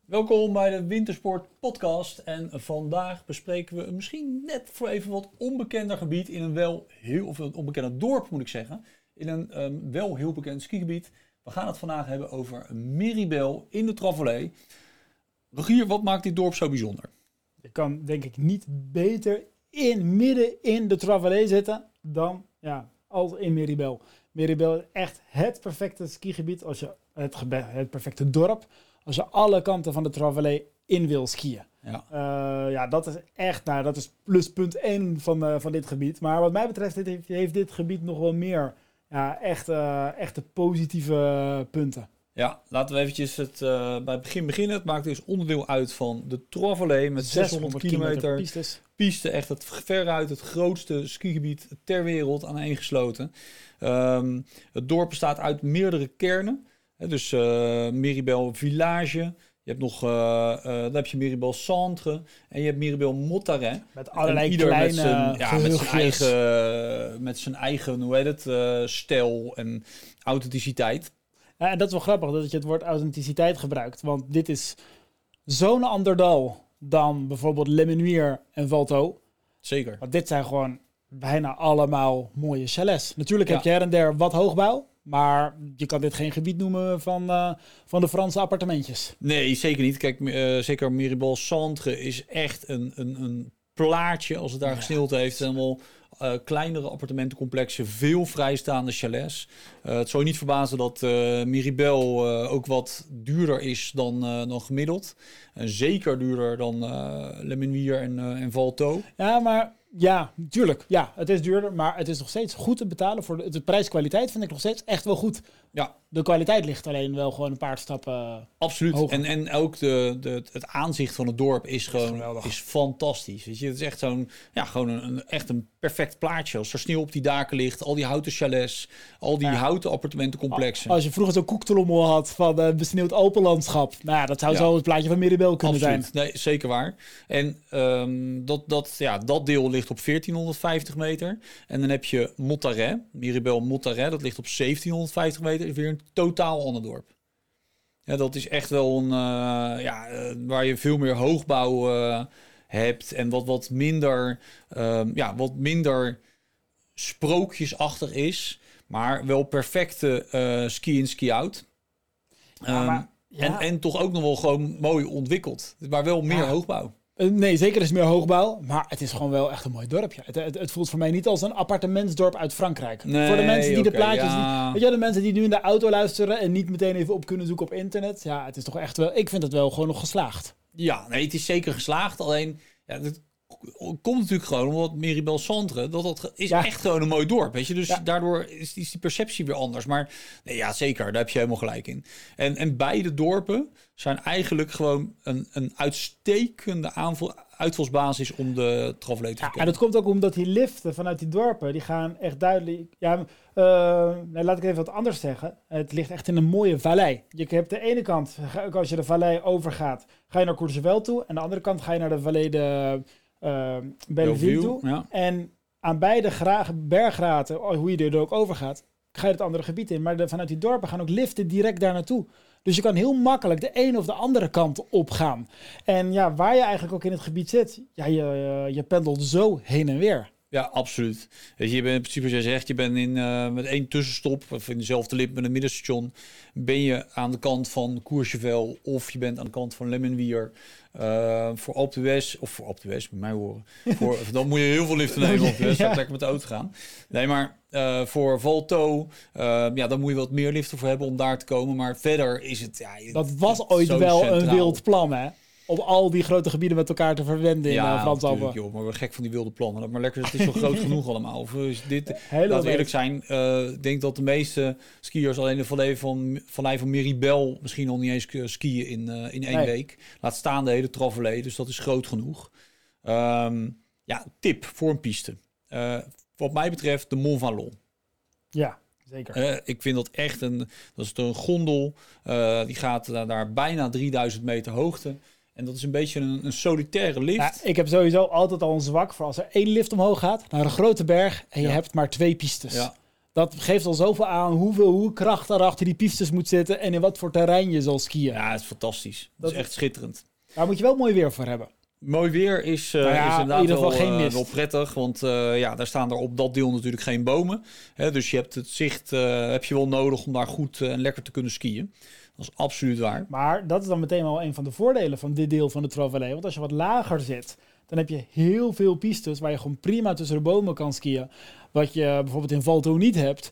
Welkom bij de Wintersport podcast en vandaag bespreken we misschien net voor even wat onbekender gebied in een onbekender dorp moet ik zeggen. In een wel heel bekend skigebied. We gaan het vandaag hebben over Miribel in de Travelay. Rogier, wat maakt dit dorp zo bijzonder? Je kan denk ik niet beter midden in de Travelay zitten dan als in Miribel. Miribel is echt het perfecte skigebied, als je het perfecte dorp, als je alle kanten van de Travelay in wil skiën. Ja. Dat is echt, dat is pluspunt 1 van dit gebied. Maar wat mij betreft heeft dit gebied nog wel meer echte positieve punten. Ja, laten we eventjes bij het begin beginnen. Het maakt dus onderdeel uit van de Travelay met 600 kilometer piste. Echt veruit het grootste skigebied ter wereld aaneengesloten. Het dorp bestaat uit meerdere kernen. Dus Miribel Village. Je hebt nog dan heb je Miribel Centre en je hebt Miribel Mottaret. Met allerlei kleine met zijn eigen stijl en authenticiteit. Ja, en dat is wel grappig dat je het woord authenticiteit gebruikt. Want dit is zo'n ander dal dan bijvoorbeeld Le Menuire en Valto. Zeker. Want dit zijn gewoon bijna allemaal mooie chalets. Natuurlijk heb je her en der wat hoogbouw. Maar je kan dit geen gebied noemen van de Franse appartementjes. Nee, zeker niet. Kijk, zeker Miribel Centre is echt een plaatje als het daar gesneeuwd heeft. Helemaal kleinere appartementencomplexen, veel vrijstaande chalets. Het zou je niet verbazen dat Miribel ook wat duurder is dan gemiddeld. En zeker duurder dan Le Menuire en Valto. Ja, maar ja, tuurlijk. Ja, het is duurder, maar het is nog steeds goed te betalen. Voor de prijs-kwaliteit vind ik nog steeds echt wel goed. Ja. De kwaliteit ligt alleen wel gewoon een paar stappen absoluut. hoger. En ook het aanzicht van het dorp is fantastisch. Weet je, het is echt echt een perfect plaatje. Als er sneeuw op die daken ligt, al die houten chalets, al die houten appartementencomplexen. Als je vroeger zo'n koektelommel had van besneeuwd Alpenlandschap. Nou ja, dat zou zo het plaatje van Miribel kunnen zijn. Nee, zeker waar. En dat deel ligt op 1450 meter. En dan heb je Mottaret, Miribel Mottaret, dat ligt op 1750 meter. Dat is weer een totaal ander dorp. Ja, dat is echt wel een waar je veel meer hoogbouw hebt en wat minder sprookjesachtig is, maar wel perfecte ski-in, ski-out. En toch ook nog wel gewoon mooi ontwikkeld, maar wel meer hoogbouw. Nee, zeker is meer hoogbouw, maar het is gewoon wel echt een mooi dorpje. Het voelt voor mij niet als een appartementsdorp uit Frankrijk. Nee, voor de mensen die de plaatjes weet je, de mensen die nu in de auto luisteren en niet meteen even op kunnen zoeken op internet. Ja, het is toch echt wel, ik vind het wel gewoon nog geslaagd. Ja, nee, het is zeker geslaagd. Alleen, het komt natuurlijk gewoon omdat Miribel Centre, dat is echt gewoon een mooi dorp, weet je. Dus daardoor is die perceptie weer anders. Maar nee, ja, zeker, daar heb je helemaal gelijk in. En beide dorpen zijn eigenlijk gewoon een uitstekende uitvalsbasis om de Travelay te verkennen. En dat komt ook omdat die liften vanuit die dorpen, die gaan echt duidelijk. Ja, laat ik even wat anders zeggen. Het ligt echt in een mooie vallei. Je hebt de ene kant, als je de vallei overgaat, ga je naar Courchevel toe. En aan de andere kant ga je naar de vallei de Belleville toe. Ja. En aan beide berggraten, hoe je er ook over gaat, ga je het andere gebied in. Maar vanuit die dorpen gaan ook liften direct daar naartoe. Dus je kan heel makkelijk de een of de andere kant opgaan. En ja, waar je eigenlijk ook in het gebied zit, je pendelt zo heen en weer. Ja, absoluut. Weet je bent in principe, zoals jij zegt, je bent met één tussenstop, of in dezelfde lip met een middenstation, ben je aan de kant van Courchevel of je bent aan de kant van Le Menuire. Voor Alpe d'Huez, of voor Alpe d'Huez, moet mij horen. Dan moet je heel veel liften nemen op d'Huez, lekker met de auto gaan. Nee, maar voor Valto, dan moet je wat meer liften voor hebben om daar te komen. Maar verder is het... Ja, dat was ooit wel centraal. Een wild plan, hè? Om al die grote gebieden met elkaar te verbinden in Frans Alpen. Ja, maar we gek van die wilde plannen. Maar lekker, het is zo groot genoeg allemaal. Of is dit, laten we eerlijk zijn, ik denk dat de meeste skiers alleen de vallei van Miribel misschien nog niet eens skiën in één week. Laat staan de hele Travelay, dus dat is groot genoeg. Tip voor een piste. Wat mij betreft de Mont Valon. Ja, zeker. Ik vind dat echt dat is een gondel. Die gaat daar bijna 3000 meter hoogte. En dat is een beetje een solitaire lift. Ja, ik heb sowieso altijd al een zwak voor als er één lift omhoog gaat naar een grote berg en je hebt maar 2 pistes. Ja. Dat geeft al zoveel aan hoe kracht er achter die pistes moet zitten en in wat voor terrein je zal skiën. Ja, het is fantastisch. Dat is echt schitterend. Daar moet je wel mooi weer voor hebben. Mooi weer is inderdaad in ieder geval wel prettig, want daar staan er op dat deel natuurlijk geen bomen. Hè, dus je hebt het zicht heb je wel nodig om daar goed en lekker te kunnen skiën. Dat is absoluut waar. Maar dat is dan meteen wel een van de voordelen van dit deel van de Trois-Vallées. Want als je wat lager zit, dan heb je heel veel pistes waar je gewoon prima tussen de bomen kan skiën. Wat je bijvoorbeeld in Val Thorens niet hebt.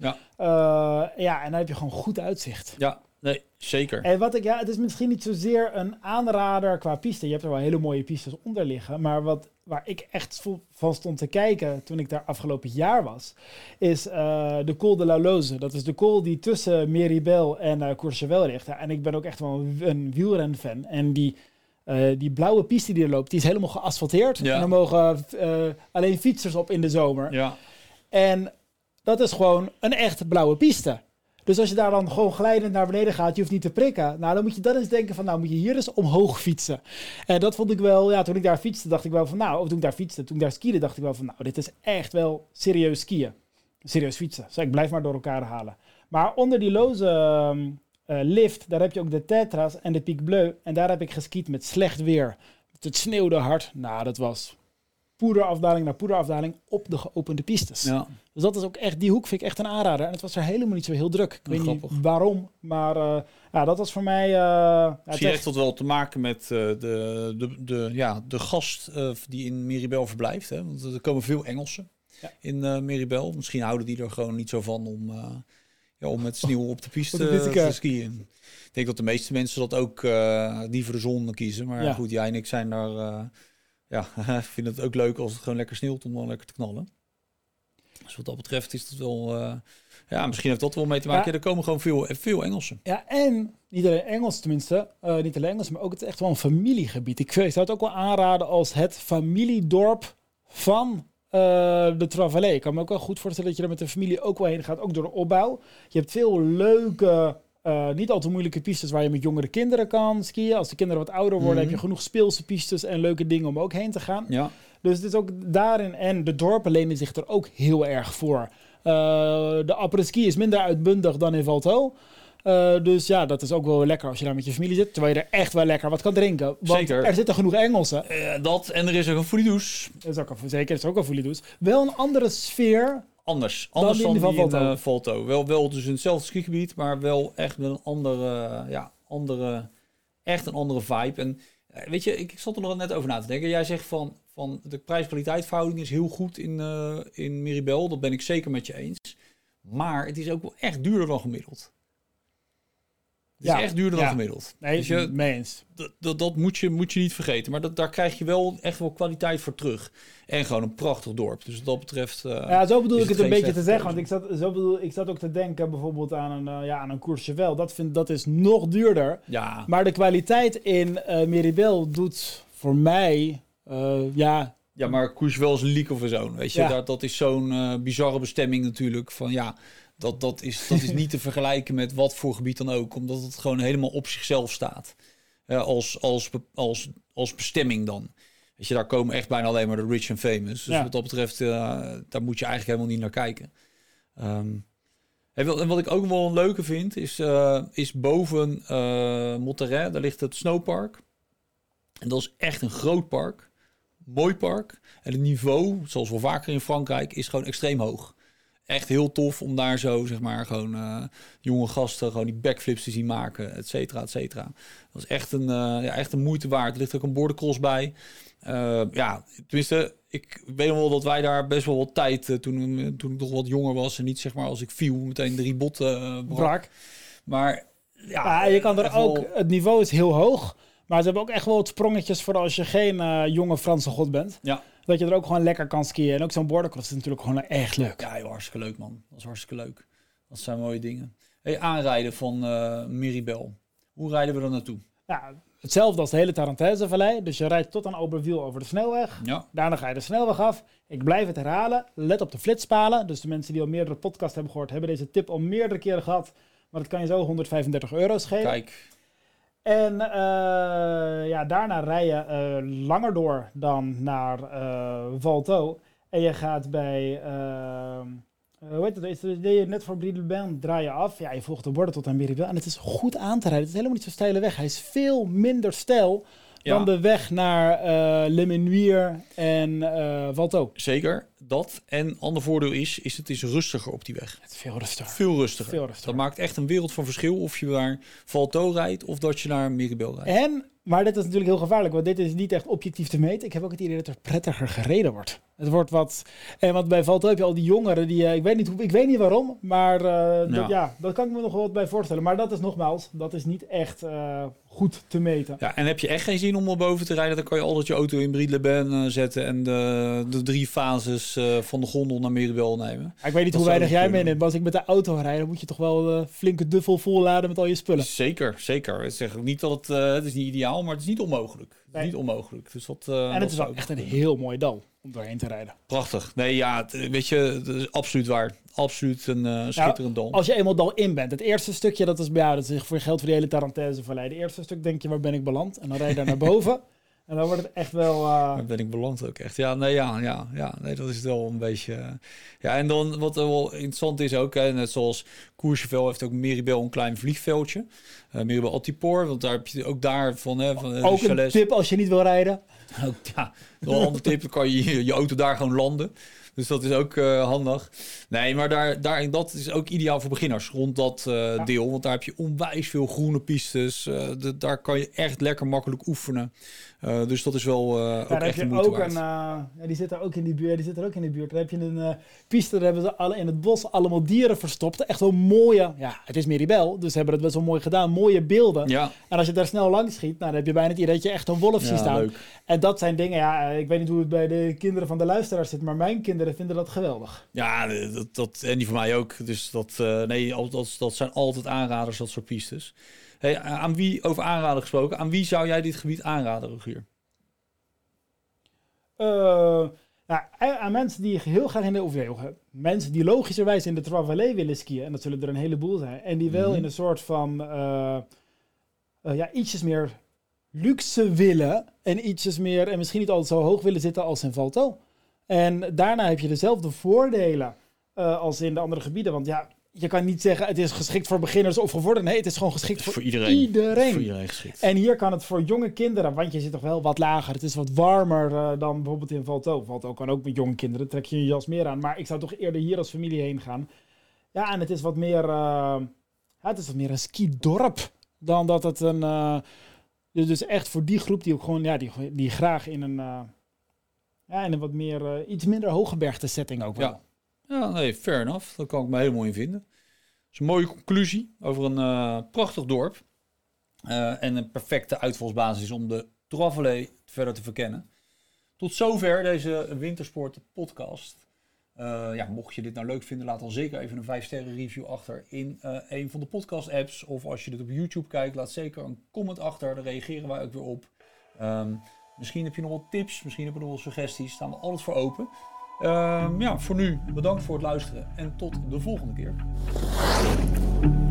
En dan heb je gewoon goed uitzicht. Ja, nee, zeker. En het is misschien niet zozeer een aanrader qua piste. Je hebt er wel hele mooie pistes onder liggen. Maar waar ik echt van stond te kijken toen ik daar afgelopen jaar was, is de Col de la Loze. Dat is de col die tussen Méribel en Courchevel ligt. En ik ben ook echt wel een wielrenfan. En die blauwe piste die er loopt, die is helemaal geasfalteerd. Ja. En daar mogen alleen fietsers op in de zomer. Ja. En dat is gewoon een echt blauwe piste. Dus als je daar dan gewoon glijdend naar beneden gaat, je hoeft niet te prikken. Nou, dan moet je dan eens denken van, moet je hier eens omhoog fietsen. En dat vond ik wel, toen ik daar fietste, dacht ik wel van, toen ik daar skiede, dacht ik wel van, dit is echt wel serieus skiën. Serieus fietsen. Dus ik blijf maar door elkaar halen. Maar onder die loze lift, daar heb je ook de Tetras en de Pic Bleu. En daar heb ik geskiet met slecht weer. Het sneeuwde hard. Nou, dat was poederafdaling naar poederafdaling op de geopende pistes. Ja. Dus dat is ook echt, die hoek vind ik echt een aanrader. En het was er helemaal niet zo heel druk. Ik weet niet waarom, maar dat was voor mij... Zie je echt wat wel te maken met de gast die in Méribel verblijft. Hè? Want er komen veel Engelsen in Méribel. Misschien houden die er gewoon niet zo van om met sneeuw op de piste te skiën. Ik denk dat de meeste mensen dat ook liever de zon kiezen. Maar goed, jij en ik zijn daar... vind het ook leuk als het gewoon lekker sneeuwt om dan lekker te knallen. Dus wat dat betreft is dat wel... misschien heeft dat wel mee te maken. Ja, er komen gewoon veel Engelsen. Ja, en niet alleen Engels tenminste. Niet alleen Engels, maar ook het is echt wel een familiegebied. Ik zou het ook wel aanraden als het familiedorp van de Trois-Vallées. Ik kan me ook wel goed voorstellen dat je er met de familie ook wel heen gaat. Ook door de opbouw. Je hebt veel leuke... niet al te moeilijke pistes waar je met jongere kinderen kan skiën. Als de kinderen wat ouder worden, heb je genoeg speelse pistes en leuke dingen om ook heen te gaan. Ja. Dus het is ook daarin. En de dorpen lenen zich er ook heel erg voor. De après-ski is minder uitbundig dan in Val Thorens. Dus dat is ook wel lekker als je daar met je familie zit. Terwijl je er echt wel lekker wat kan drinken. Want zeker. Er zitten genoeg Engelsen. Dat en er is ook een fouilledouche. Zeker, er is ook een fouilledouche. Wel een andere sfeer. Anders dan die in Val Thorens. Wel dus in hetzelfde skigebied, maar wel echt met een andere vibe. En weet je, ik zat er nog net over na te denken. Jij zegt van de prijs-kwaliteit verhouding is heel goed in Méribel. Dat ben ik zeker met je eens. Maar het is ook wel echt duurder dan gemiddeld. Het is echt duurder dan gemiddeld. Nee, dus mee eens. Dat moet je niet vergeten. Maar daar krijg je wel echt wel kwaliteit voor terug. En gewoon een prachtig dorp. Dus wat dat betreft... zo bedoel ik het een beetje te zeggen. Want ik zat ook te denken bijvoorbeeld aan een Courchevel. Dat is nog duurder. Ja. Maar de kwaliteit in Méribel doet voor mij... Ja, maar Courchevel is een leak of a zone. Weet je, dat is zo'n bizarre bestemming natuurlijk. Van dat is niet te vergelijken met wat voor gebied dan ook. Omdat het gewoon helemaal op zichzelf staat. Als bestemming dan. Weet je, daar komen echt bijna alleen maar de rich en famous. Dus wat dat betreft, daar moet je eigenlijk helemaal niet naar kijken. En wat ik ook wel een leuke vind, is boven Monterey, daar ligt het snowpark. En dat is echt een groot park. Mooi park. En het niveau, zoals wel vaker in Frankrijk, is gewoon extreem hoog. Echt heel tof om daar zo, zeg maar, gewoon jonge gasten gewoon die backflips te zien maken, et cetera, et cetera. Dat is echt een moeite waard. Er ligt ook een bordercross bij. Tenminste, ik weet nog wel dat wij daar best wel wat tijd, toen ik nog wat jonger was en niet, zeg maar, als ik viel, meteen 3 botten brak. Maar je kan er ook, het niveau is heel hoog, maar ze hebben ook echt wel wat sprongetjes voor als je geen jonge Franse god bent. Ja. Dat je er ook gewoon lekker kan skiën. En ook zo'n bordercross is natuurlijk gewoon echt leuk. Ja, joh, hartstikke leuk, man. Dat is hartstikke leuk. Dat zijn mooie dingen. Hey, aanrijden van Méribel. Hoe rijden we er naartoe? Ja, hetzelfde als de hele Tarentaise-vallei. Dus je rijdt tot aan Aubervilliers over de snelweg. Ja. Daarna ga je de snelweg af. Ik blijf het herhalen. Let op de flitspalen. Dus de mensen die al meerdere podcasts hebben gehoord, hebben deze tip al meerdere keren gehad. Maar dat kan je zo €135 schelen. Kijk. En daarna rij je langer door dan naar Val Thorens. En je gaat bij hoe heet het? Deed je net voor Briedel-Ben, draai je af. Ja, je volgt de borden tot aan Miribel. En het is goed aan te rijden. Het is helemaal niet zo'n steile weg. Hij is veel minder steil dan de weg naar Le Menuire en Valto. Zeker, dat. En ander voordeel is het is rustiger op die weg. Het is veel rustiger. Veel rustiger. Dat maakt echt een wereld van verschil of je naar Valto rijdt of dat je naar Miribel rijdt. Maar dit is natuurlijk heel gevaarlijk, want dit is niet echt objectief te meten. Ik heb ook het idee dat er prettiger gereden wordt. Het wordt wat... want bij Valto heb je al die jongeren die... ik weet niet waarom, maar dat kan ik me nog wel wat bij voorstellen. Maar dat is nogmaals, dat is niet echt goed te meten. Ja, en heb je echt geen zin om er boven te rijden, dan kan je altijd je auto in Briedel-Ben zetten en de 3 fases van de gondel naar Miribel nemen. Ik weet niet hoe weinig jij meeneemt, maar als ik met de auto rijd, dan moet je toch wel flinke duffel volladen met al je spullen. Zeker. Ik zeg niet dat het is niet ideaal, maar het is niet onmogelijk. Het is niet onmogelijk. Dus en het is wel echt een heel mooi dal om doorheen te rijden. Prachtig. Nee, ja, weet je, dat is absoluut waar. Absoluut een schitterend dal. Als je eenmaal dal in bent. Het eerste stukje, dat is voor geld voor de hele Tarentaise-vallei. De eerste stuk denk je, waar ben ik beland? En dan rijd je daar naar boven. En dan wordt het echt wel... Waar ben ik beland ook echt? Ja, nee, dat is het wel een beetje... Ja, en dan wat wel interessant is ook, net zoals Courchevel heeft ook Miribel een klein vliegveldje. Miribel Altipoort, want daar heb je ook daarvan... ook een tip als je niet wil rijden. Ja, nog een andere tip, dan kan je auto daar gewoon landen. Dus dat is ook handig. Nee, maar dat is ook ideaal voor beginners rond dat deel. Want daar heb je onwijs veel groene pistes. Daar kan je echt lekker makkelijk oefenen. Dus dat is wel ook echt een moeite waard. Die zit er ook in die buurt. Daar heb je een piste, daar hebben ze in het bos allemaal dieren verstopt. Echt wel mooie... Ja, het is Miribel, dus ze hebben het best wel mooi gedaan. Mooie beelden. Ja. En als je daar snel langs schiet, dan heb je bijna het idee dat je echt een wolf ziet staan. Leuk. En dat zijn dingen, ik weet niet hoe het bij de kinderen van de luisteraars zit, maar mijn kinderen vinden dat geweldig. Ja, en die van mij ook. Dus dat zijn altijd aanraders, dat soort pistes. Hey, over aanraden gesproken, aan wie zou jij dit gebied aanraden, Rogier? Aan mensen die heel graag mensen die logischerwijs in de Trois Vallées willen skiën, en dat zullen er een heleboel zijn, en die wel in een soort van ietsjes meer luxe willen en ietsjes meer, en misschien niet altijd zo hoog willen zitten als in Valto. En daarna heb je dezelfde voordelen als in de andere gebieden, want ja, je kan niet zeggen het is geschikt voor beginners of gevorderden. Nee, het is gewoon geschikt voor iedereen. Voor iedereen geschikt. En hier kan het voor jonge kinderen, want je zit toch wel wat lager. Het is wat warmer dan bijvoorbeeld in Valto. Valto kan ook met jonge kinderen, trek je jas meer aan. Maar ik zou toch eerder hier als familie heen gaan. Ja, en het is wat meer, een skidorp dan dat het een... dus echt voor die groep die ook gewoon, die graag in een wat meer, iets minder hooggebergte setting ook wel. Ja, nee, fair enough. Daar kan ik me helemaal in vinden. Dat is een mooie conclusie over een prachtig dorp. En een perfecte uitvalsbasis om de Trois Vallées verder te verkennen. Tot zover deze Wintersport podcast. Mocht je dit nou leuk vinden, laat dan zeker even een 5-sterren review achter in een van de podcast apps. Of als je dit op YouTube kijkt, laat zeker een comment achter. Daar reageren wij ook weer op. Misschien heb je nog wat tips, misschien heb je nog wat suggesties. Staan we altijd voor open. Voor nu bedankt voor het luisteren en tot de volgende keer.